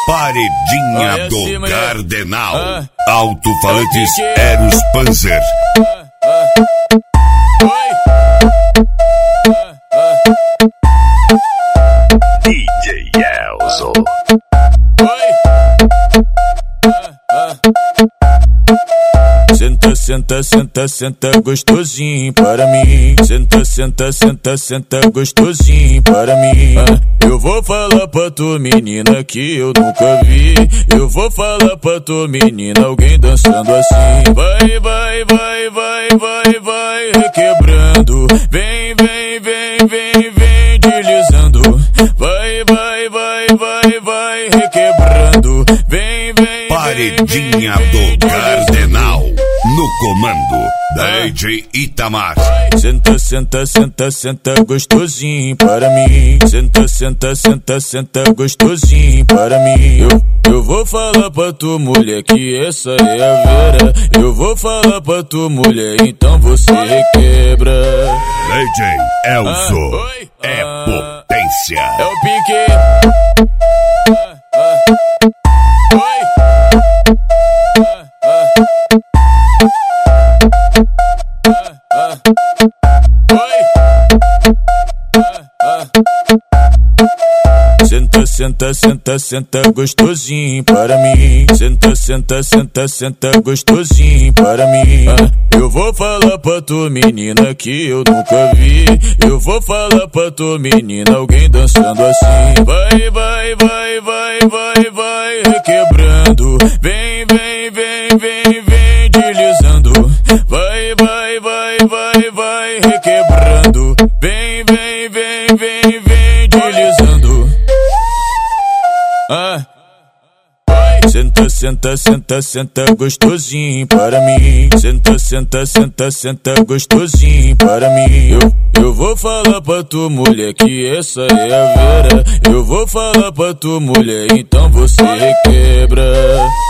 Paredinha do Cardenal. Alto-falantes Eros Panzer. DJ Elzo. Senta, senta, senta, senta gostosinho para mim. Senta, senta, senta, senta gostosinho para mim. Eu vou falar pra tua menina que eu nunca vi. Eu vou falar pra tua menina alguém dançando assim. Vai, vai, vai, vai, vai, vai requebrando. Vem, vem, vem, vem, vem deslizando. Vai, vai, vai, vai, vai requebrando. Vem, vem, Paredinha do Cardenal. No comando da DJ Itamar. Senta, senta, senta, senta gostosinho para mim. Senta, senta, senta, senta gostosinho para mim. Eu vou falar pra tua mulher que essa é a Vera. Eu vou falar pra tua mulher, então você requebra. DJ Elzo é potência. É o pique. Senta, senta, senta, senta gostosinho para mim. Senta, senta, senta, senta gostosinho para mim. Eu vou falar pra tua menina que eu nunca vi. Eu vou falar pra tua menina alguém dançando assim. Vai, vai, vai, vai, vai, vai requebrando. Vem, vem, vem, vem, vem deslizando. Vai, vai, vai, vai, vai requebrando. Vem, vem, vem, vem, vem deslizando. Senta, senta, senta, senta gostosinho para mim. Senta, senta, senta, senta gostosinho para mim. Eu vou falar pra tua mulher que essa é a Vera. Eu vou falar pra tua mulher, então você requebra.